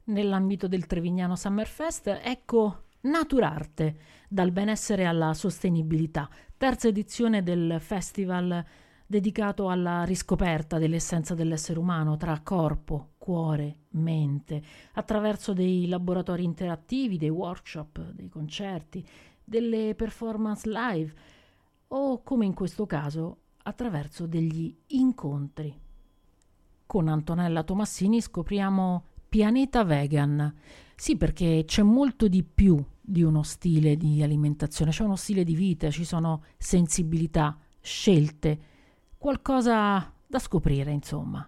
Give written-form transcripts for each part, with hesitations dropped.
nell'ambito del Trevignano Summerfest, ecco Naturarte, dal benessere alla sostenibilità, terza edizione del festival dedicato alla riscoperta dell'essenza dell'essere umano tra corpo, cuore, mente, attraverso dei laboratori interattivi, dei workshop, dei concerti, delle performance live o, come in questo caso, attraverso degli incontri. Con Antonella Tomassini scopriamo Pianeta Vegan. Sì, perché c'è molto di più di uno stile di alimentazione, c'è uno stile di vita, ci sono sensibilità, scelte, qualcosa da scoprire, insomma.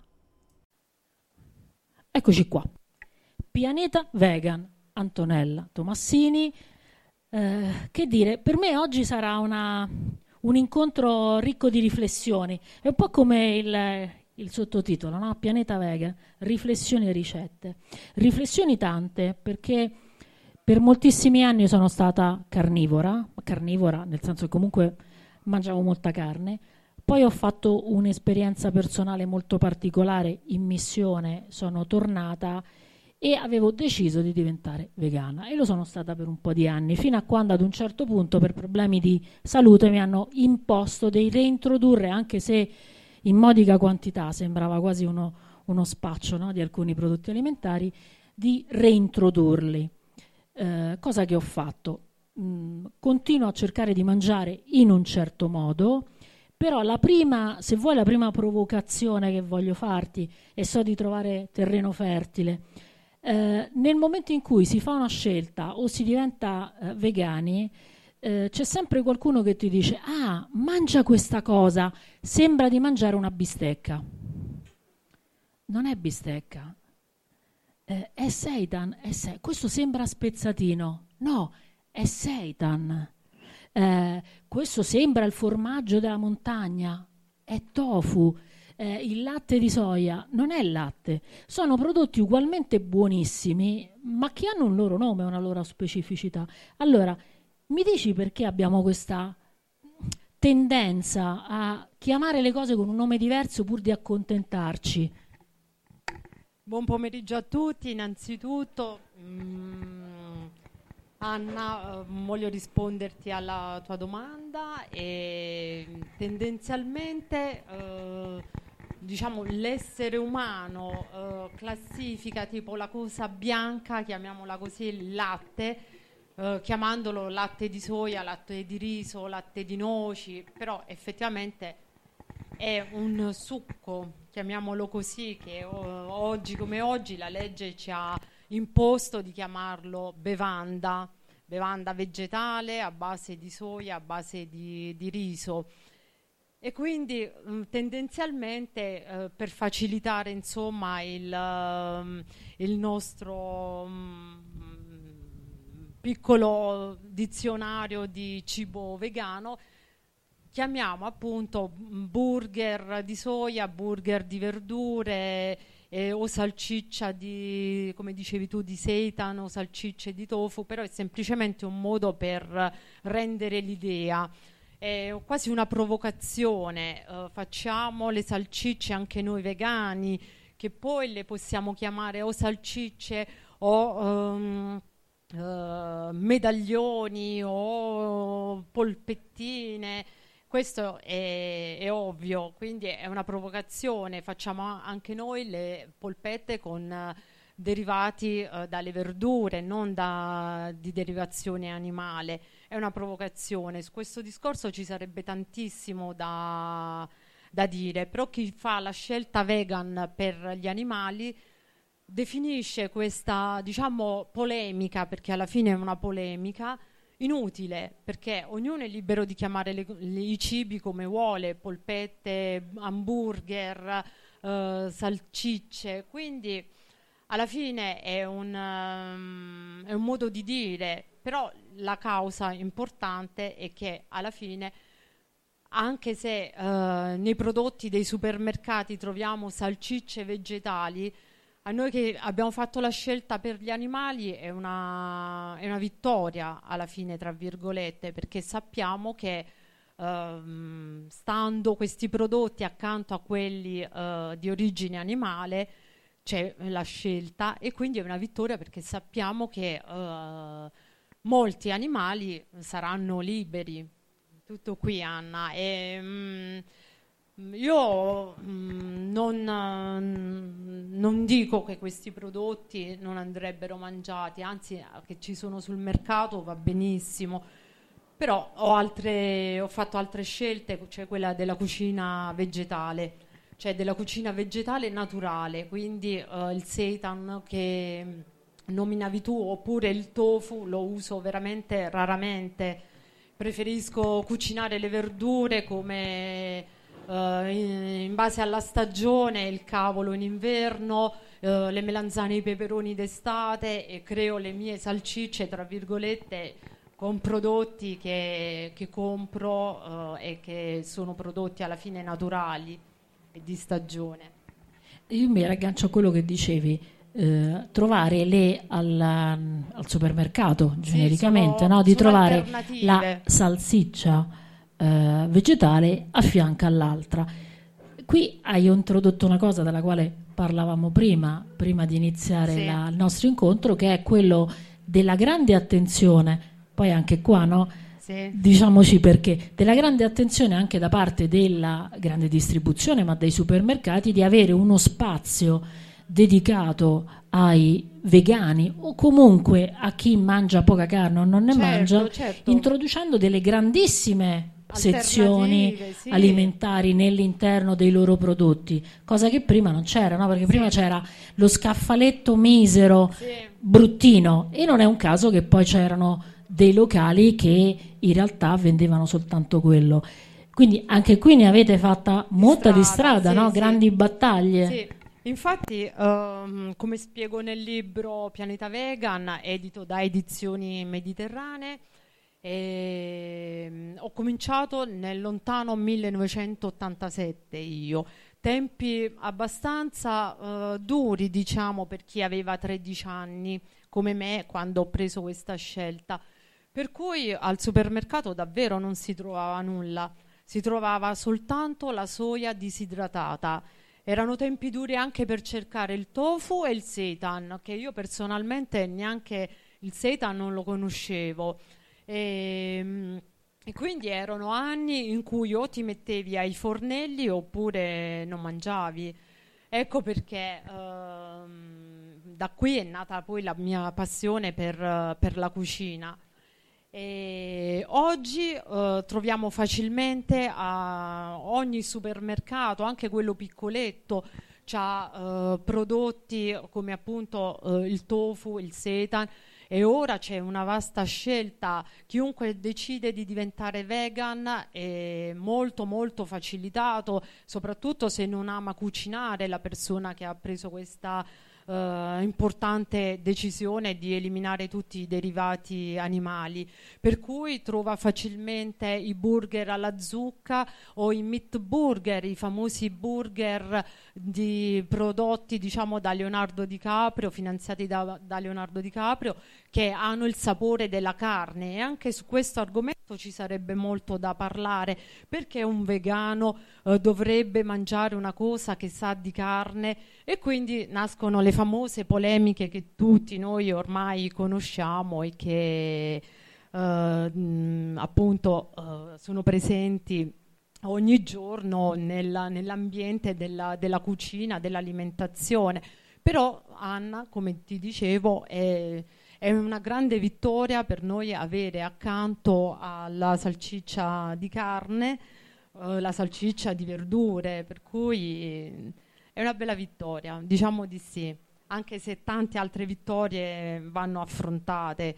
Eccoci qua. Pianeta Vegan, Antonella Tomassini. Che dire, per me oggi sarà un incontro ricco di riflessioni. È un po' come il sottotitolo, no? Pianeta Vegan, riflessioni e ricette. Riflessioni tante, perché per moltissimi anni sono stata carnivora nel senso che comunque mangiavo molta carne. Poi ho fatto un'esperienza personale molto particolare in missione, sono tornata e avevo deciso di diventare vegana e lo sono stata per un po' di anni, fino a quando ad un certo punto per problemi di salute mi hanno imposto di reintrodurre, anche se in modica quantità, sembrava quasi uno spaccio, no, di alcuni prodotti alimentari, di reintrodurli. Cosa che ho fatto? Continuo a cercare di mangiare in un certo modo, però se vuoi la prima provocazione che voglio farti, e so di trovare terreno fertile, nel momento in cui si fa una scelta o si diventa vegani, c'è sempre qualcuno che ti dice: ah, mangia questa cosa, sembra di mangiare una bistecca. Non è bistecca, è seitan, questo sembra spezzatino. No, è seitan. Questo sembra il formaggio della montagna, è tofu. Il latte di soia non è latte, sono prodotti ugualmente buonissimi, ma che hanno un loro nome, una loro specificità. Allora, mi dici perché abbiamo questa tendenza a chiamare le cose con un nome diverso pur di accontentarci? Buon pomeriggio a tutti, innanzitutto. Anna, voglio risponderti alla tua domanda e tendenzialmente diciamo l'essere umano classifica tipo la cosa bianca, chiamiamola così, il latte, chiamandolo latte di soia, latte di riso, latte di noci, però effettivamente è un succo, chiamiamolo così, che oggi come oggi la legge ci ha imposto di chiamarlo bevanda vegetale a base di soia, a base di riso. E quindi tendenzialmente per facilitare insomma il nostro piccolo dizionario di cibo vegano, chiamiamo appunto burger di soia, burger di verdure o salsiccia di, come dicevi tu, di seitan o salsicce di tofu, però è semplicemente un modo per rendere l'idea. È quasi una provocazione, facciamo le salsicce anche noi vegani, che poi le possiamo chiamare o salsicce o medaglioni o polpettine. Questo è ovvio, quindi è una provocazione. Facciamo anche noi le polpette con derivati dalle verdure, non di derivazione animale. È una provocazione. Su questo discorso ci sarebbe tantissimo da dire, però chi fa la scelta vegan per gli animali definisce questa, diciamo, polemica, perché alla fine è una polemica, inutile, perché ognuno è libero di chiamare i cibi come vuole, polpette, hamburger, salsicce, quindi alla fine è un modo di dire, però la causa importante è che alla fine, anche se nei prodotti dei supermercati troviamo salsicce vegetali, a noi che abbiamo fatto la scelta per gli animali è una vittoria alla fine, tra virgolette, perché sappiamo che stando questi prodotti accanto a quelli di origine animale, c'è la scelta, e quindi è una vittoria perché sappiamo che molti animali saranno liberi. Tutto qui, Anna. Io non dico che questi prodotti non andrebbero mangiati, anzi, che ci sono sul mercato va benissimo, però ho fatto altre scelte, cioè quella della cucina vegetale, cioè della cucina vegetale naturale, quindi il seitan che nominavi tu, oppure il tofu lo uso veramente raramente. Preferisco cucinare le verdure come in base alla stagione, il cavolo in inverno, le melanzane e i peperoni d'estate, e creo le mie salsicce, tra virgolette, con prodotti che compro e che sono prodotti alla fine naturali e di stagione. Io mi raggancio a quello che dicevi, trovare al supermercato genericamente, no? Di trovare la salsiccia vegetale a fianco all'altra. Qui hai introdotto una cosa della quale parlavamo prima di iniziare il nostro incontro, che è quello della grande attenzione, poi anche qua, no? Diciamoci perché, della grande attenzione anche da parte della grande distribuzione, ma dei supermercati, di avere uno spazio dedicato ai vegani o comunque a chi mangia poca carne o non ne mangia, introducendo delle grandissime sezioni alimentari nell'interno dei loro prodotti, cosa che prima non c'era, no? Perché prima c'era lo scaffaletto misero, bruttino, e non è un caso che poi c'erano dei locali che in realtà vendevano soltanto quello. Quindi anche qui ne avete fatta molta di strada, no? Grandi battaglie. Sì. Infatti, come spiego nel libro Pianeta Vegan, edito da Edizioni Mediterranee, ho cominciato nel lontano 1987 io, tempi abbastanza duri, diciamo, per chi aveva 13 anni come me quando ho preso questa scelta, per cui al supermercato davvero non si trovava nulla, si trovava soltanto la soia disidratata. Erano tempi duri anche per cercare il tofu e il seitan, che io personalmente neanche il seitan non lo conoscevo. E quindi erano anni in cui o ti mettevi ai fornelli oppure non mangiavi. Ecco perché da qui è nata poi la mia passione per la cucina. E oggi troviamo facilmente a ogni supermercato, anche quello piccoletto, c'ha prodotti come appunto il tofu, il seitan, e ora c'è una vasta scelta. Chiunque decide di diventare vegan è molto molto facilitato, soprattutto se non ama cucinare la persona che ha preso questa importante decisione di eliminare tutti i derivati animali, per cui trova facilmente i burger alla zucca o i meat burger, i famosi burger di prodotti, diciamo, da Leonardo DiCaprio, finanziati da Leonardo DiCaprio, che hanno il sapore della carne. E anche su questo argomento ci sarebbe molto da parlare, perché un vegano dovrebbe mangiare una cosa che sa di carne, e quindi nascono le famose polemiche che tutti noi ormai conosciamo e che appunto sono presenti ogni giorno nell'ambiente della cucina, dell'alimentazione. Però, Anna, come ti dicevo, è una grande vittoria per noi avere accanto alla salsiccia di carne la salsiccia di verdure, per cui è una bella vittoria, diciamo di sì, anche se tante altre vittorie vanno affrontate.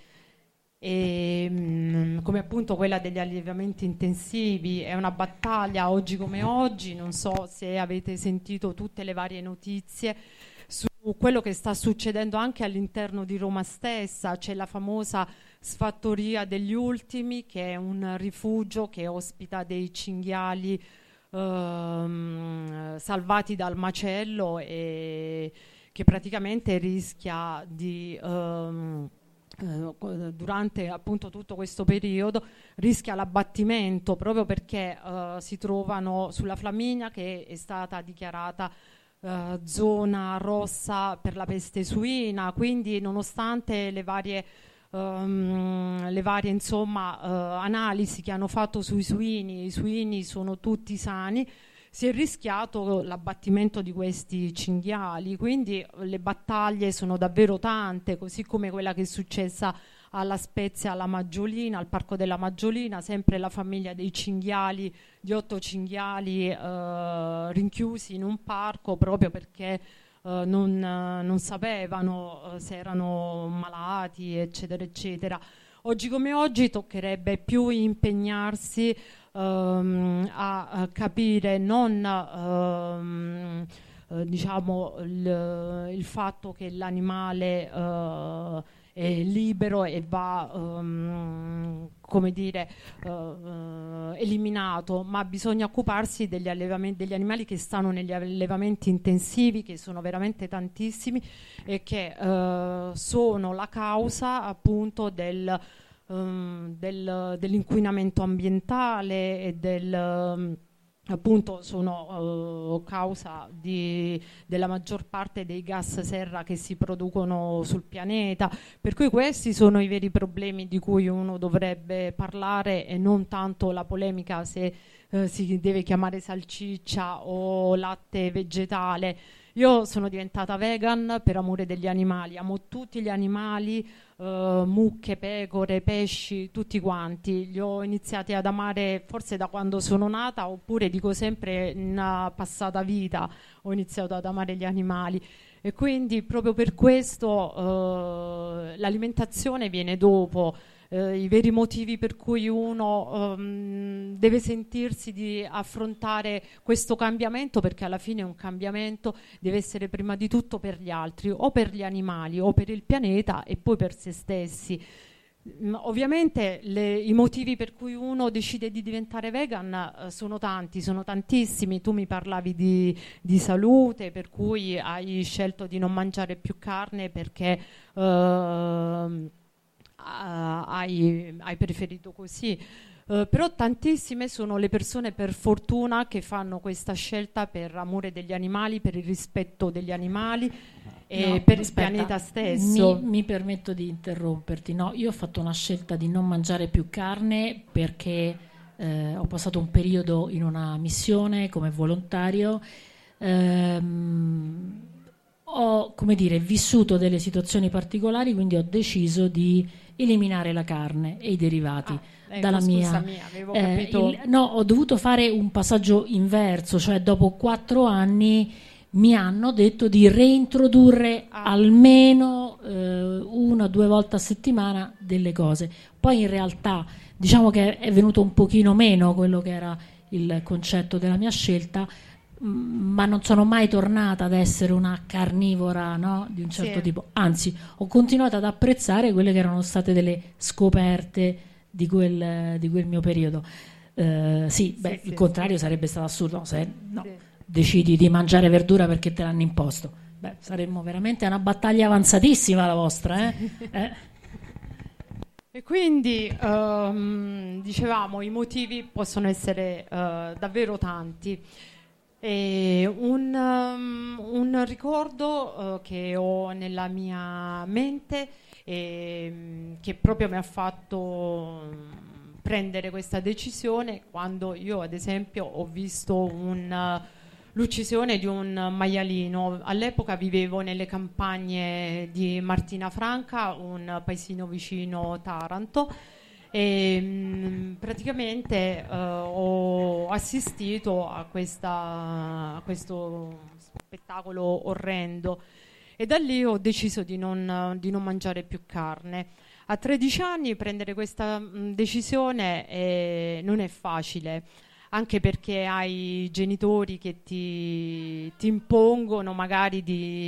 Come appunto quella degli allevamenti intensivi è una battaglia oggi come oggi. Non so se avete sentito tutte le varie notizie su quello che sta succedendo anche all'interno di Roma stessa. C'è la famosa Sfattoria degli Ultimi, che è un rifugio che ospita dei cinghiali salvati dal macello, e che praticamente rischia di durante appunto tutto questo periodo rischia l'abbattimento, proprio perché si trovano sulla Flaminia, che è stata dichiarata zona rossa per la peste suina, quindi nonostante le varie insomma, analisi che hanno fatto sui suini, i suini sono tutti sani, si è rischiato l'abbattimento di questi cinghiali, quindi le battaglie sono davvero tante, così come quella che è successa alla Spezia, alla Maggiolina, al Parco della Maggiolina, sempre la famiglia dei cinghiali, di 8 cinghiali rinchiusi in un parco proprio perché non sapevano se erano malati, eccetera, eccetera. Oggi come oggi toccherebbe più impegnarsi a capire non diciamo il fatto che l'animale è libero e va come dire eliminato, ma bisogna occuparsi degli animali che stanno negli allevamenti intensivi, che sono veramente tantissimi e che sono la causa appunto dell'inquinamento ambientale e appunto sono causa della maggior parte dei gas serra che si producono sul pianeta, per cui questi sono i veri problemi di cui uno dovrebbe parlare e non tanto la polemica se si deve chiamare salsiccia o latte vegetale. Io sono diventata vegan per amore degli animali, amo tutti gli animali, mucche, pecore, pesci, tutti quanti. Li ho iniziati ad amare forse da quando sono nata, oppure dico sempre in una passata vita ho iniziato ad amare gli animali. E quindi proprio per questo l'alimentazione viene dopo. I veri motivi per cui uno deve sentirsi di affrontare questo cambiamento, perché alla fine un cambiamento deve essere prima di tutto per gli altri, o per gli animali o per il pianeta e poi per se stessi. Ovviamente i motivi per cui uno decide di diventare vegan sono tanti, sono tantissimi. Tu mi parlavi di salute, per cui hai scelto di non mangiare più carne perché hai preferito così. Però tantissime sono le persone, per fortuna, che fanno questa scelta per amore degli animali, per il rispetto degli animali e per il pianeta stesso. Mi permetto di interromperti. No, io ho fatto una scelta di non mangiare più carne perché ho passato un periodo in una missione come volontario. Ho, come dire, vissuto delle situazioni particolari, quindi ho deciso di eliminare la carne e i derivati dalla mia. Avevo capito. No, ho dovuto fare un passaggio inverso, cioè dopo 4 anni mi hanno detto di reintrodurre almeno 1 o 2 volte a settimana delle cose. Poi in realtà diciamo che è venuto un pochino meno quello che era il concetto della mia scelta, ma non sono mai tornata ad essere una carnivora, no? Di un certo tipo, anzi ho continuato ad apprezzare quelle che erano state delle scoperte di quel mio periodo. Il contrario sarebbe stato assurdo, se decidi di mangiare verdura perché te l'hanno imposto. Saremmo veramente una battaglia avanzatissima la vostra, E quindi dicevamo, i motivi possono essere davvero tanti. E un ricordo che ho nella mia mente che proprio mi ha fatto prendere questa decisione, quando io ad esempio ho visto l'uccisione di un maialino. All'epoca vivevo nelle campagne di Martina Franca, un paesino vicino Taranto, e praticamente ho assistito a questo spettacolo orrendo, e da lì ho deciso di non mangiare più carne. A 13 anni prendere questa decisione non è facile, anche perché hai genitori che ti impongono magari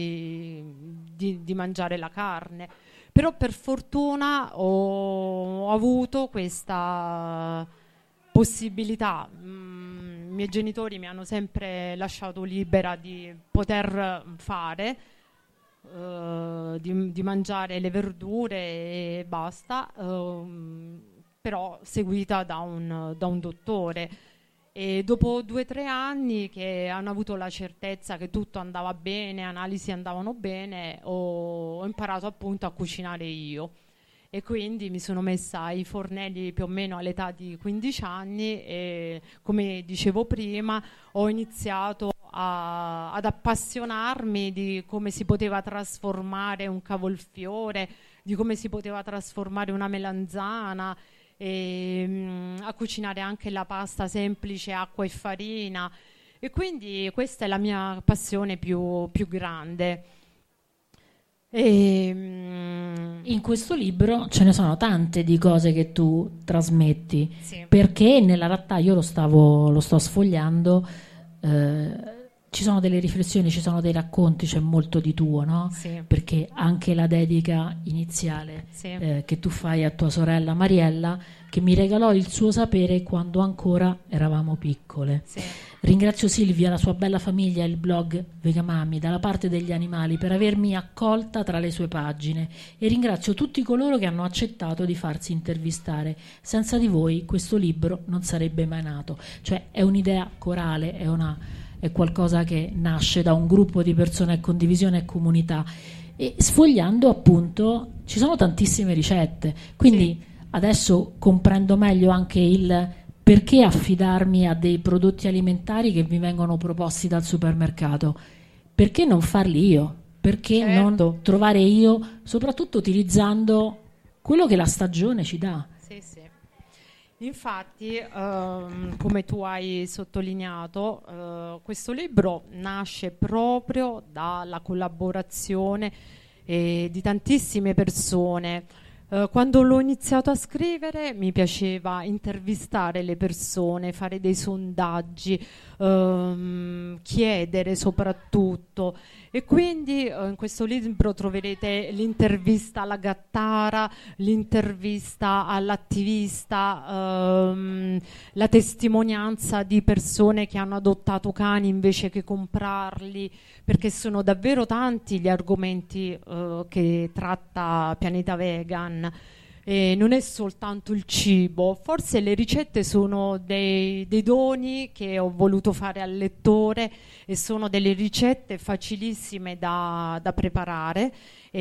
di mangiare la carne. Però per fortuna ho avuto questa possibilità. I miei genitori mi hanno sempre lasciato libera di poter fare, di mangiare le verdure e basta, però seguita da un dottore. E dopo 2 o 3 anni che hanno avuto la certezza che tutto andava bene, analisi andavano bene, ho imparato appunto a cucinare io. E quindi mi sono messa ai fornelli più o meno all'età di 15 anni e, come dicevo prima, ho iniziato ad appassionarmi di come si poteva trasformare un cavolfiore, di come si poteva trasformare una melanzana, e a cucinare anche la pasta semplice, acqua e farina. E quindi questa è la mia passione più grande. In questo libro ce ne sono tante di cose che tu trasmetti, Sì. perché nella realtà io lo sto sfogliando, ci sono delle riflessioni, ci sono dei racconti, c'è molto di tuo, no? Sì. Perché anche la dedica iniziale Sì. che tu fai a tua sorella Mariella, che mi regalò il suo sapere quando ancora eravamo piccole. Sì. Ringrazio Silvia, la sua bella famiglia e il blog Vegamami dalla parte degli animali per avermi accolta tra le sue pagine, e ringrazio tutti coloro che hanno accettato di farsi intervistare. Senza di voi questo libro non sarebbe mai nato. Cioè è un'idea corale, è qualcosa che nasce da un gruppo di persone a condivisione e comunità, e sfogliando appunto ci sono tantissime ricette, quindi adesso comprendo meglio anche il perché affidarmi a dei prodotti alimentari che mi vengono proposti dal supermercato. Perché non farli io? Perché non trovare io, soprattutto utilizzando quello che la stagione ci dà? Sì, sì. Infatti, come tu hai sottolineato, questo libro nasce proprio dalla collaborazione di tantissime persone. Quando l'ho iniziato a scrivere mi piaceva intervistare le persone, fare dei sondaggi, chiedere soprattutto. E quindi in questo libro troverete l'intervista alla gattara, l'intervista all'attivista, la testimonianza di persone che hanno adottato cani invece che comprarli, perché sono davvero tanti gli argomenti che tratta Pianeta Vegan. E non è soltanto il cibo, forse le ricette sono dei doni che ho voluto fare al lettore, e sono delle ricette facilissime da preparare,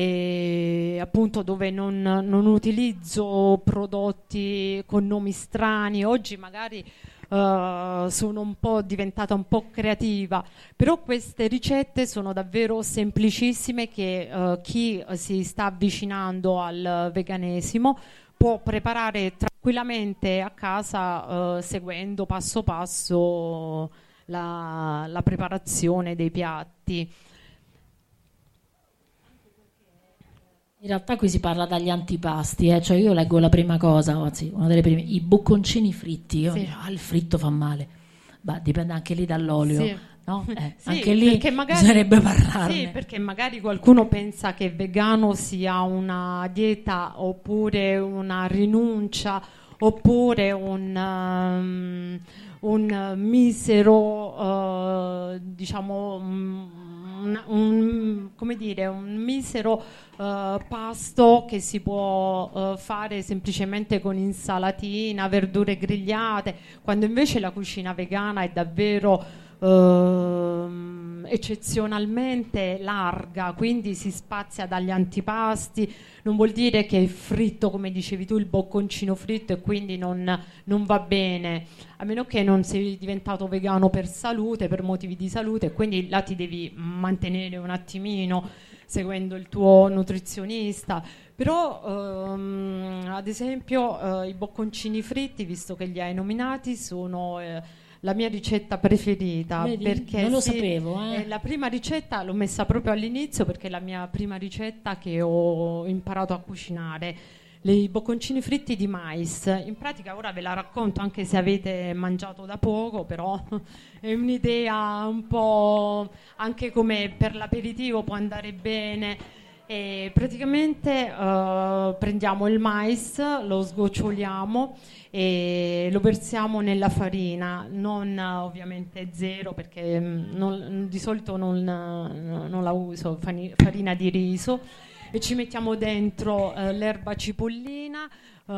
e appunto dove non utilizzo prodotti con nomi strani. Oggi magari sono diventata un po' creativa, però queste ricette sono davvero semplicissime, che chi si sta avvicinando al veganesimo può preparare tranquillamente a casa, seguendo passo passo la preparazione dei piatti. In realtà qui si parla dagli antipasti, cioè io leggo la prima cosa, anzi una delle prime, i bocconcini fritti. Io dico, il fritto fa male, dipende anche lì dall'olio, Sì. no? Sì, anche lì magari, bisognerebbe parlarne. Sì, perché magari qualcuno pensa che vegano sia una dieta, oppure una rinuncia, oppure un misero, diciamo, come dire, un misero pasto che si può fare semplicemente con insalatina, verdure grigliate, quando invece la cucina vegana è davvero eccezionalmente larga, quindi si spazia dagli antipasti. Non vuol dire che è fritto, come dicevi tu, il bocconcino fritto, e quindi non va bene, a meno che non sei diventato vegano per salute, per motivi di salute, e quindi là ti devi mantenere un attimino seguendo il tuo nutrizionista. Però ad esempio i bocconcini fritti, visto che li hai nominati, sono la mia ricetta preferita. Vedi? Perché Non lo sapevo. la prima ricetta l'ho messa proprio all'inizio, perché è la mia prima ricetta che ho imparato a cucinare. I bocconcini fritti di mais. In pratica ora ve la racconto, anche se avete mangiato da poco, però è un'idea un po' anche come per l'aperitivo, può andare bene. E praticamente prendiamo il mais, lo sgoccioliamo e lo versiamo nella farina, non ovviamente zero, perché di solito non la uso, farina di riso. e ci mettiamo dentro l'erba cipollina,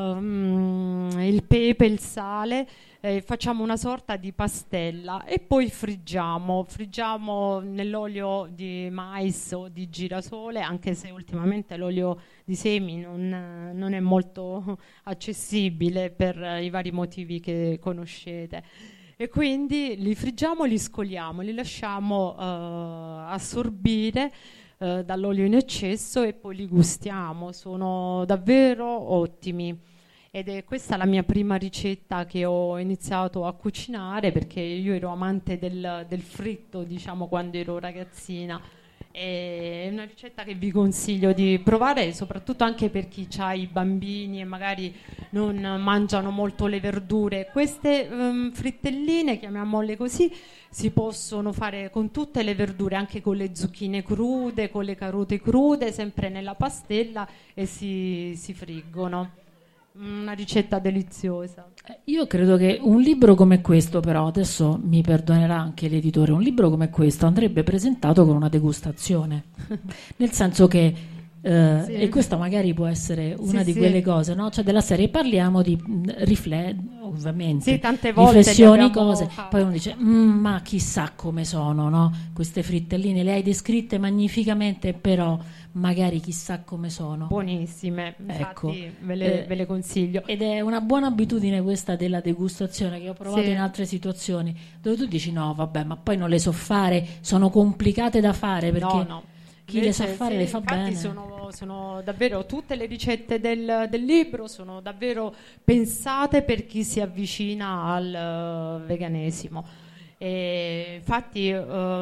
il pepe, il sale, facciamo una sorta di pastella e poi friggiamo nell'olio di mais o di girasole, anche se ultimamente l'olio di semi non è molto accessibile per i vari motivi che conoscete. E quindi li friggiamo, li scoliamo, li lasciamo assorbire dall'olio in eccesso e poi li gustiamo. Sono davvero ottimi. Ed è questa la mia prima ricetta che ho iniziato a cucinare, perché io ero amante del fritto, diciamo, quando ero ragazzina. È una ricetta che vi consiglio di provare, soprattutto anche per chi ha i bambini e magari non mangiano molto le verdure. Queste frittelline, chiamiamole così, si possono fare con tutte le verdure, anche con le zucchine crude, con le carote crude, sempre nella pastella, e si friggono. Una ricetta deliziosa. Io credo che un libro come questo, però, adesso mi perdonerà anche l'editore, un libro come questo andrebbe presentato con una degustazione, nel senso che, Sì. e questa magari può essere una Sì, di sì. quelle cose, no? Cioè della serie parliamo di ovviamente, Sì, tante volte riflessioni, le abbiamo cose, fatte. poi uno dice, ma chissà come sono, no? Queste frittelline le hai descritte magnificamente, però magari chissà come sono. Buonissime, Ecco. infatti ve le consiglio. Ed è una buona abitudine questa della degustazione, che ho provato Sì. in altre situazioni, dove tu dici no, vabbè, ma poi non le so fare, sono complicate da fare, perché No. chi le sa fare le fa infatti bene. sono davvero, tutte le ricette del libro sono davvero pensate per chi si avvicina al veganesimo. E infatti la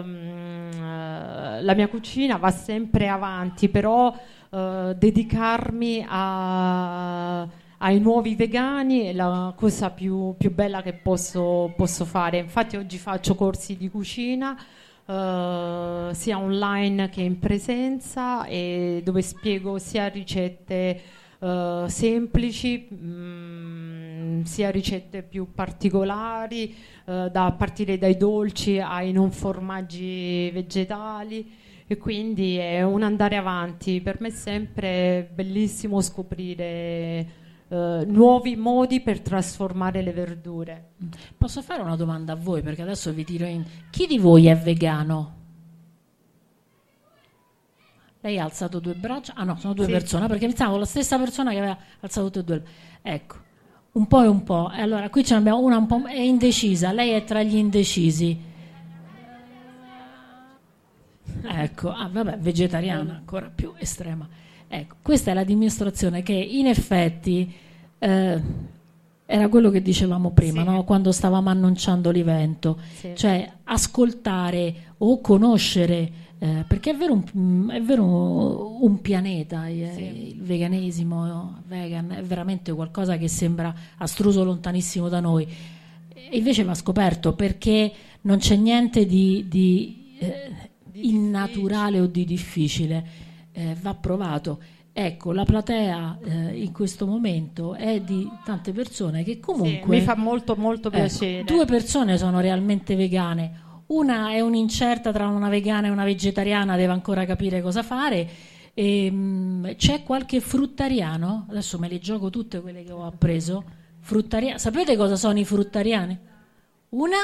mia cucina va sempre avanti, però dedicarmi ai nuovi vegani è la cosa più bella che posso fare. Infatti oggi faccio corsi di cucina sia online che in presenza, e dove spiego sia ricette semplici, sia ricette più particolari, da partire dai dolci ai non formaggi vegetali, e quindi è un andare avanti. Per me è sempre bellissimo scoprire nuovi modi per trasformare le verdure. Posso fare una domanda a voi, perché adesso vi tiro in... Chi di voi è vegano? Lei ha alzato due braccia? Ah no, sono due Sì. persone, perché pensavo la stessa persona che aveva alzato tutte e due. Ecco, un po' e un po'. E allora qui ce ne abbiamo una un po' è indecisa, lei è tra gli indecisi. Ecco, vabbè, vegetariana, ancora più estrema. Ecco, questa è la dimostrazione che in effetti era quello che dicevamo prima, Sì. no? Quando stavamo annunciando l'evento, Sì. cioè ascoltare o conoscere, perché è vero un pianeta, Sì. il veganesimo, vegan, è veramente qualcosa che sembra astruso, lontanissimo da noi, e invece va scoperto, perché non c'è niente di innaturale o di difficile, va provato. Ecco, la platea in questo momento è di tante persone che comunque... Sì, mi fa molto molto ecco, piacere. due persone sono realmente vegane, una è un'incerta tra una vegana e una vegetariana, deve ancora capire cosa fare. C'è qualche fruttariano? Adesso me le gioco tutte quelle che ho appreso. Sapete cosa sono i fruttariani? Una?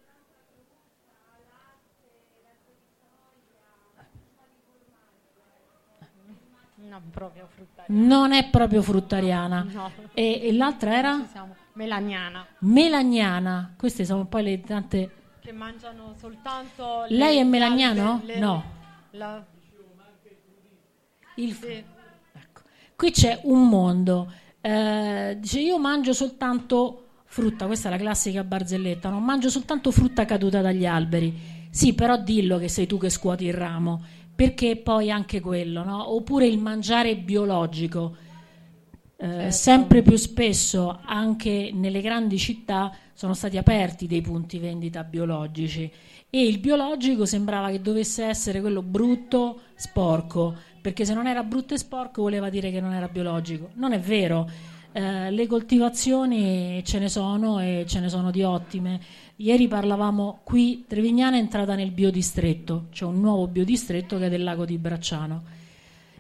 Non proprio fruttariana. Non è proprio fruttariana. No. E l'altra era? Ci siamo. Melaniana. Melagnana. Queste sono poi le tante... Che mangiano soltanto Lei è le melagnano? albe, No. la- Il... sì. Ecco. Qui c'è un mondo. Dice, io mangio soltanto frutta, questa è la classica barzelletta, non mangio soltanto frutta caduta dagli alberi. Sì, però dillo che sei tu che scuoti il ramo, perché poi anche quello, no? Oppure il mangiare biologico. Certo. Sempre più spesso anche nelle grandi città sono stati aperti dei punti vendita biologici, e il biologico sembrava che dovesse essere quello brutto, sporco, perché se non era brutto e sporco voleva dire che non era biologico. Non è vero. Le coltivazioni ce ne sono, e ce ne sono di ottime. Ieri parlavamo qui, Trevignana è entrata nel biodistretto, c'è un nuovo biodistretto che è del lago di Bracciano.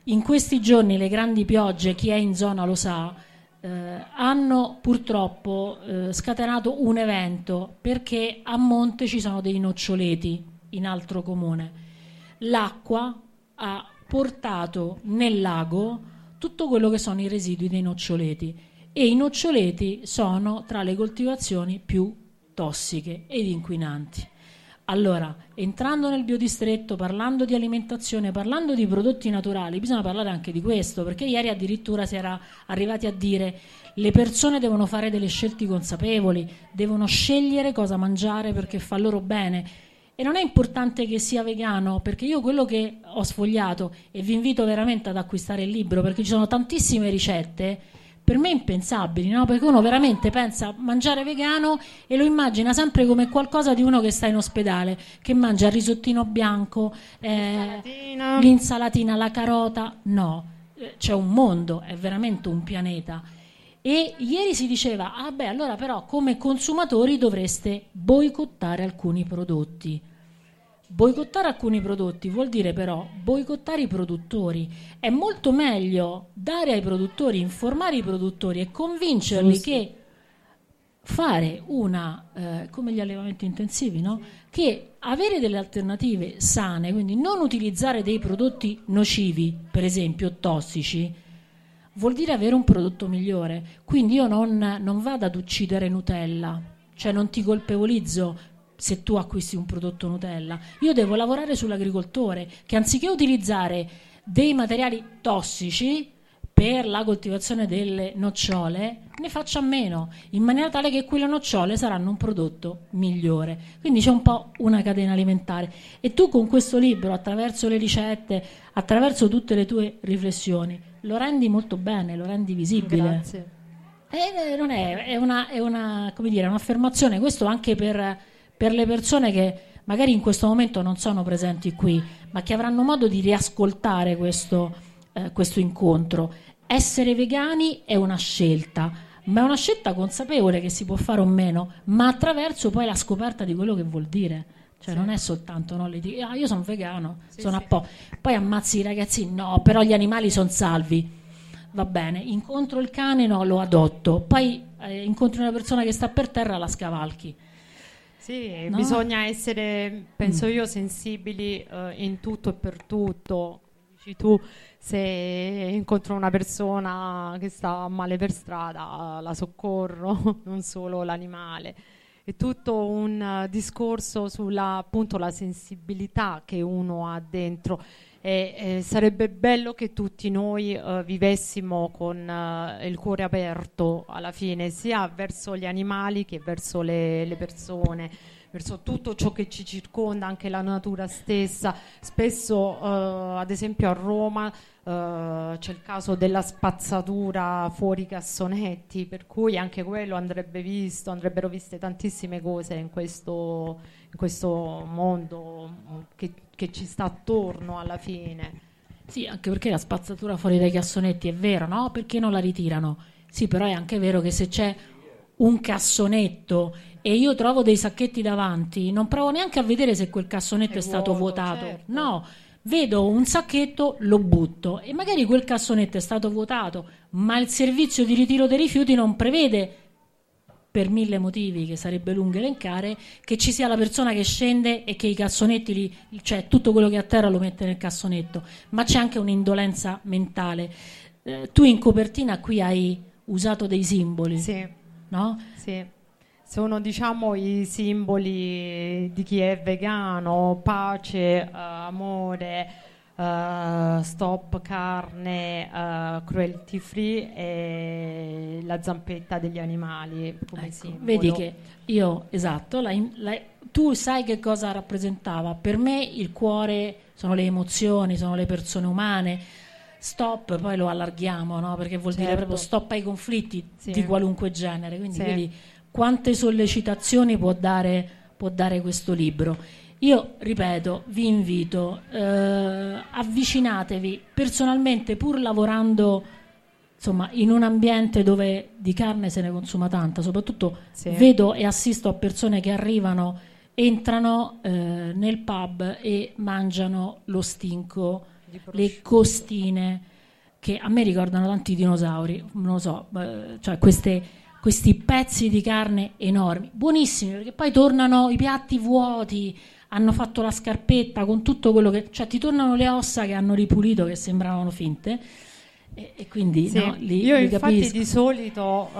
in questi giorni le grandi piogge, chi è in zona lo sa, hanno purtroppo scatenato un evento, perché a monte ci sono dei noccioleti in altro comune. L'acqua ha portato nel lago tutto quello che sono i residui dei noccioleti, e i noccioleti sono tra le coltivazioni più tossiche ed inquinanti. Allora, entrando nel biodistretto, parlando di alimentazione, parlando di prodotti naturali, bisogna parlare anche di questo, perché ieri addirittura si era arrivati a dire le persone devono fare delle scelte consapevoli, devono scegliere cosa mangiare perché fa loro bene. E non è importante che sia vegano, perché io quello che ho sfogliato, e vi invito veramente ad acquistare il libro, perché ci sono tantissime ricette per me impensabili, no? Perché uno veramente pensa mangiare vegano e lo immagina sempre come qualcosa di uno che sta in ospedale, che mangia il risottino bianco, l'insalatina, la carota. No, c'è un mondo, è veramente un pianeta. E ieri si diceva, allora però come consumatori dovreste boicottare alcuni prodotti. Boicottare alcuni prodotti vuol dire però boicottare i produttori. È molto meglio dare ai produttori, informare i produttori e convincerli che fare come gli allevamenti intensivi, no? Che avere delle alternative sane, quindi non utilizzare dei prodotti nocivi, per esempio tossici, vuol dire avere un prodotto migliore. Quindi io non vado ad uccidere Nutella, cioè non ti colpevolizzo se tu acquisti un prodotto Nutella. Io devo lavorare sull'agricoltore, che anziché utilizzare dei materiali tossici per la coltivazione delle nocciole, ne faccia a meno, in maniera tale che quelle nocciole saranno un prodotto migliore. Quindi c'è un po' una catena alimentare. E tu con questo libro, attraverso le ricette, attraverso tutte le tue riflessioni, lo rendi molto bene, lo rendi visibile. Grazie. Non è una come dire, un'affermazione, questo anche per le persone che magari in questo momento non sono presenti qui, ma che avranno modo di riascoltare questo incontro. Essere vegani è una scelta, ma è una scelta consapevole che si può fare o meno, ma attraverso poi la scoperta di quello che vuol dire. Cioè non è soltanto io sono vegano, sono a po'. Poi ammazzi i ragazzi, no, però gli animali sono salvi. Va bene, incontro il cane, no, lo adotto. Poi incontri una persona che sta per terra, la scavalchi. Sì, no? Bisogna essere, penso io, sensibili in tutto e per tutto. Dici tu, se incontro una persona che sta male per strada, la soccorro, non solo l'animale. È tutto un discorso sulla, appunto, la sensibilità che uno ha dentro. Sarebbe bello che tutti noi vivessimo con il cuore aperto alla fine, sia verso gli animali che verso le persone, verso tutto ciò che ci circonda, anche la natura stessa. Spesso ad esempio a Roma c'è il caso della spazzatura fuori i cassonetti, per cui anche quello andrebbe visto, andrebbero viste tantissime cose in questo mondo che ci sta attorno alla fine. Sì, anche perché la spazzatura fuori dai cassonetti è vero, no? Perché non la ritirano? Sì, però è anche vero che se c'è un cassonetto e io trovo dei sacchetti davanti, non provo neanche a vedere se quel cassonetto è stato vuotato. Certo. No, vedo un sacchetto, lo butto e magari quel cassonetto è stato vuotato, ma il servizio di ritiro dei rifiuti non prevede, per 1000 motivi che sarebbe lungo elencare, che ci sia la persona che scende e che i cassonetti, cioè tutto quello che è a terra lo mette nel cassonetto, ma c'è anche un'indolenza mentale. Tu in copertina qui hai usato dei simboli, sì, no? Sì, sono diciamo i simboli di chi è vegano: pace, amore, stop carne, cruelty free e la zampetta degli animali come ecco, simbolo. Vedi che io, esatto, tu sai che cosa rappresentava. Per me il cuore sono le emozioni, sono le persone umane. Stop, poi lo allarghiamo, no? Perché vuol dire proprio stop ai conflitti di qualunque genere. Quindi vedi quante sollecitazioni può dare questo libro. Io ripeto, vi invito, avvicinatevi personalmente, pur lavorando insomma in un ambiente dove di carne se ne consuma tanta, soprattutto vedo e assisto a persone che arrivano, entrano nel pub e mangiano lo stinco le costine, che a me ricordano tanti dinosauri, non lo so, cioè questi pezzi di carne enormi, buonissimi, perché poi tornano i piatti vuoti, hanno fatto la scarpetta con tutto quello che... cioè ti tornano le ossa che hanno ripulito, che sembravano finte, e quindi sì, no, io li infatti capisco. di solito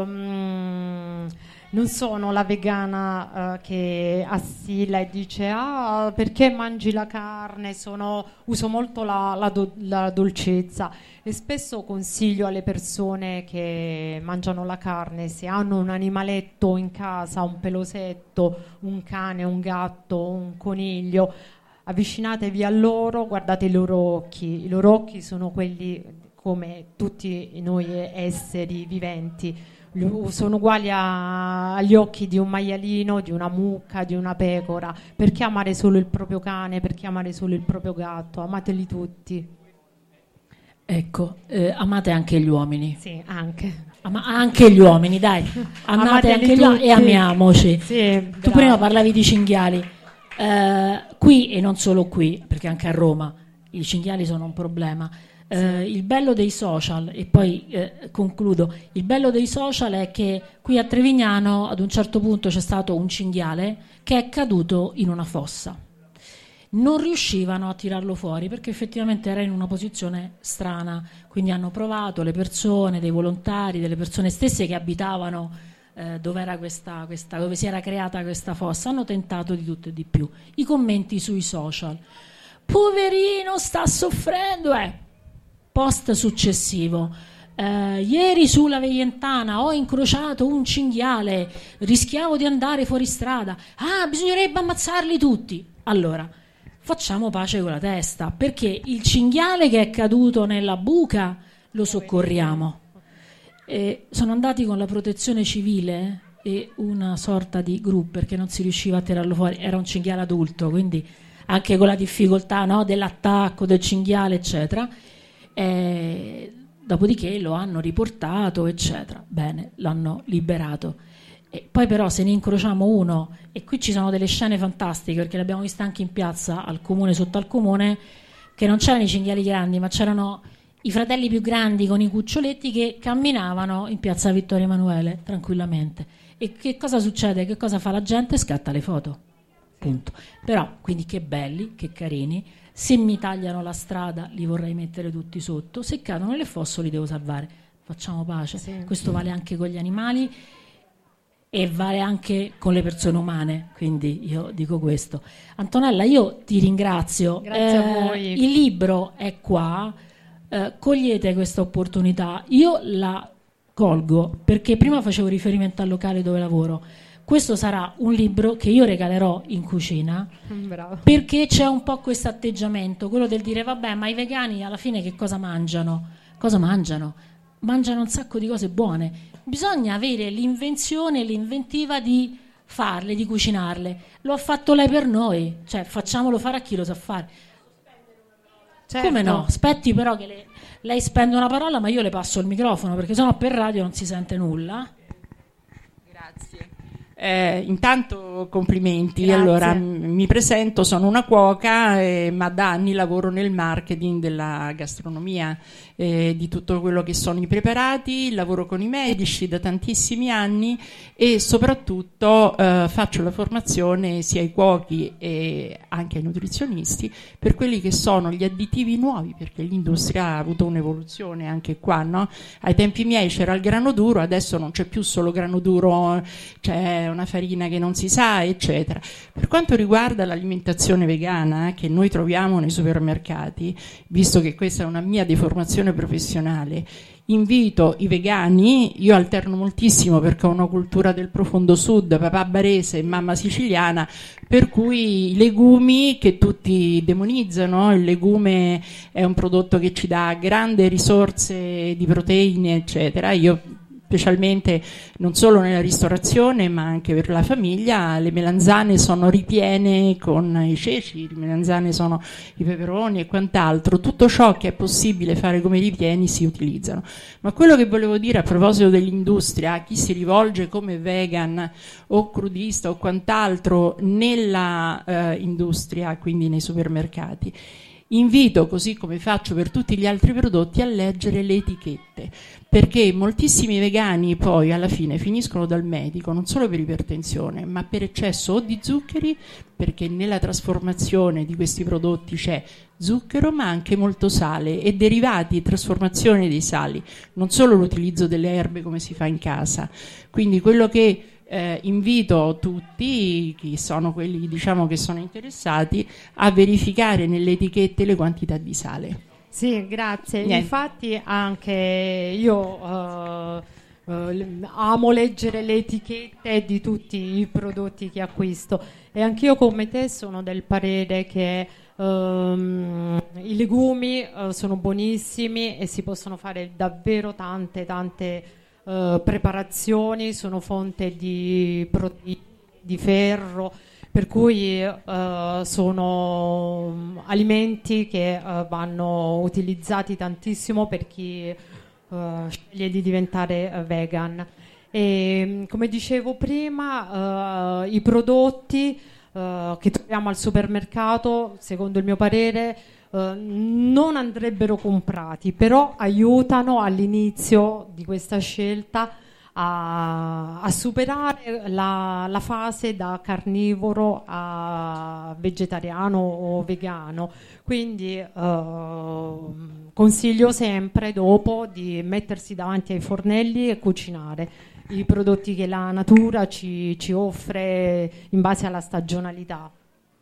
non sono la vegana che assilla e dice perché mangi la carne, uso molto la dolcezza, e spesso consiglio alle persone che mangiano la carne, se hanno un animaletto in casa, un pelosetto, un cane, un gatto, un coniglio, avvicinatevi a loro, guardate i loro occhi sono quelli come tutti noi esseri viventi, sono uguali agli occhi di un maialino, di una mucca, di una pecora. Perché amare solo il proprio cane, perché amare solo il proprio gatto? Amateli tutti. Ecco, amate anche gli uomini. Sì, anche. Anche gli uomini, dai, amate anche gli uomini e amiamoci. Sì, tu prima parlavi di cinghiali, qui e non solo qui, perché anche a Roma i cinghiali sono un problema. Il bello dei social, e poi concludo, il bello dei social è che qui a Trevignano ad un certo punto c'è stato un cinghiale che è caduto in una fossa, non riuscivano a tirarlo fuori perché effettivamente era in una posizione strana, quindi hanno provato le persone, dei volontari, delle persone stesse che abitavano dove si era creata questa fossa, hanno tentato di tutto e di più. I commenti sui social: poverino, sta soffrendo, post successivo: ieri sulla Veientana ho incrociato un cinghiale, rischiavo di andare fuori strada, bisognerebbe ammazzarli tutti. Allora, facciamo pace con la testa, perché il cinghiale che è caduto nella buca lo soccorriamo. Sono andati con la protezione civile e una sorta di gru, perché non si riusciva a tirarlo fuori, era un cinghiale adulto, quindi anche con la difficoltà, no, dell'attacco del cinghiale eccetera. Dopodiché lo hanno riportato eccetera, bene, l'hanno liberato. E poi però se ne incrociamo uno, e qui ci sono delle scene fantastiche perché le abbiamo viste anche in piazza al comune, sotto al comune, che non c'erano i cinghiali grandi ma c'erano i fratelli più grandi con i cuccioletti che camminavano in piazza Vittorio Emanuele tranquillamente. E che cosa succede? Che cosa fa la gente? Scatta le foto, punto. Però quindi che belli, che carini. Se mi tagliano la strada li vorrei mettere tutti sotto, se cadono nelle fosse li devo salvare. Facciamo pace. Sì. Questo vale anche con gli animali e vale anche con le persone umane, quindi io dico questo. Antonella, io ti ringrazio. Grazie a voi. Il libro è qua, cogliete questa opportunità. Io la colgo perché prima facevo riferimento al locale dove lavoro. Questo sarà un libro che io regalerò in cucina. Bravo. Perché c'è un po' questo atteggiamento, quello del dire vabbè, ma i vegani alla fine che cosa mangiano? Cosa mangiano? Mangiano un sacco di cose buone. Bisogna avere l'invenzione e l'inventiva di farle, di cucinarle. Lo ha fatto lei per noi, cioè facciamolo fare a chi lo sa fare. Certo. Come no? Aspetti però che lei spende una parola, ma io le passo il microfono perché sennò per radio non si sente nulla. Grazie. Intanto complimenti. Grazie. Allora, mi presento, sono una cuoca, ma da anni lavoro nel marketing della gastronomia, di tutto quello che sono i preparati, lavoro con i medici da tantissimi anni e soprattutto faccio la formazione sia ai cuochi e anche ai nutrizionisti per quelli che sono gli additivi nuovi, perché l'industria ha avuto un'evoluzione anche qua, no? Ai tempi miei c'era il grano duro, adesso non c'è più solo grano duro, c'è una farina che non si sa, eccetera. Per quanto riguarda l'alimentazione vegana che noi troviamo nei supermercati, visto che questa è una mia deformazione professionale, invito i vegani, io alterno moltissimo perché ho una cultura del profondo sud, papà barese e mamma siciliana, per cui i legumi che tutti demonizzano, il legume è un prodotto che ci dà grandi risorse di proteine, eccetera. Io specialmente non solo nella ristorazione ma anche per la famiglia, le melanzane sono ripiene con i ceci, le melanzane sono i peperoni e quant'altro, tutto ciò che è possibile fare come ripieni si utilizzano. Ma quello che volevo dire a proposito dell'industria, a chi si rivolge come vegan o crudista o quant'altro nella industria, quindi nei supermercati, Invito, così come faccio per tutti gli altri prodotti, a leggere le etichette, perché moltissimi vegani poi alla fine finiscono dal medico non solo per ipertensione, ma per eccesso o di zuccheri, perché nella trasformazione di questi prodotti c'è zucchero ma anche molto sale e derivati e trasformazione dei sali, non solo l'utilizzo delle erbe come si fa in casa. Quindi quello che invito tutti, chi sono quelli diciamo che sono interessati, a verificare nelle etichette le quantità di sale. Sì, grazie. Niente. Infatti anche io amo leggere le etichette di tutti i prodotti che acquisto, e anch'io come te sono del parere che i legumi sono buonissimi e si possono fare davvero tante preparazioni, sono fonte di proteine, di ferro, per cui sono alimenti che vanno utilizzati tantissimo per chi sceglie di diventare vegan. E come dicevo prima, i prodotti che troviamo al supermercato, secondo il mio parere, non andrebbero comprati, però aiutano all'inizio di questa scelta a superare la fase da carnivoro a vegetariano o vegano. Quindi consiglio sempre dopo di mettersi davanti ai fornelli e cucinare i prodotti che la natura ci offre in base alla stagionalità.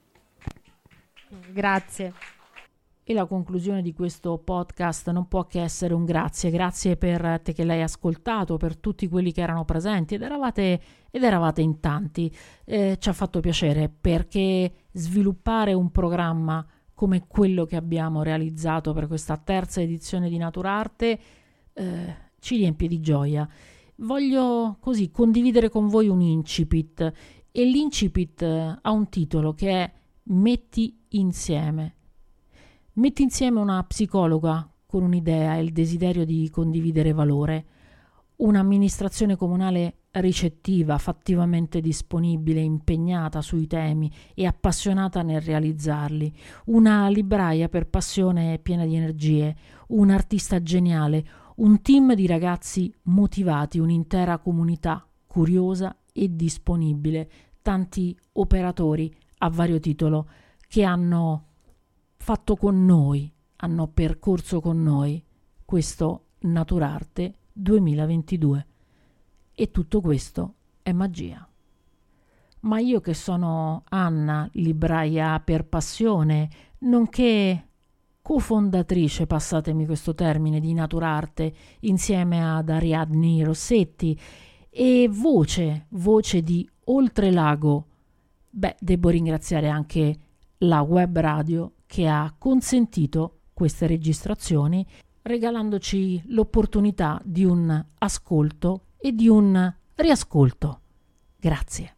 Grazie. E la conclusione di questo podcast non può che essere un grazie. Grazie per te che l'hai ascoltato, per tutti quelli che erano presenti ed eravate in tanti. Ci ha fatto piacere, perché sviluppare un programma come quello che abbiamo realizzato per questa terza edizione di Naturarte ci riempie di gioia. Voglio così condividere con voi un incipit, e l'incipit ha un titolo che è Metti insieme. Metti insieme una psicologa con un'idea e il desiderio di condividere valore, un'amministrazione comunale ricettiva, fattivamente disponibile, impegnata sui temi e appassionata nel realizzarli, una libraia per passione e piena di energie, un artista geniale, un team di ragazzi motivati, un'intera comunità curiosa e disponibile, tanti operatori a vario titolo che hanno fatto con noi, hanno percorso con noi questo Naturarte 2022. E tutto questo è magia. Ma io, che sono Anna, libraia per passione, nonché cofondatrice, passatemi questo termine, di Naturarte, insieme ad Ariadne Rossetti, e voce di Oltrelago, devo ringraziare anche la web radio che ha consentito queste registrazioni, regalandoci l'opportunità di un ascolto e di un riascolto. Grazie.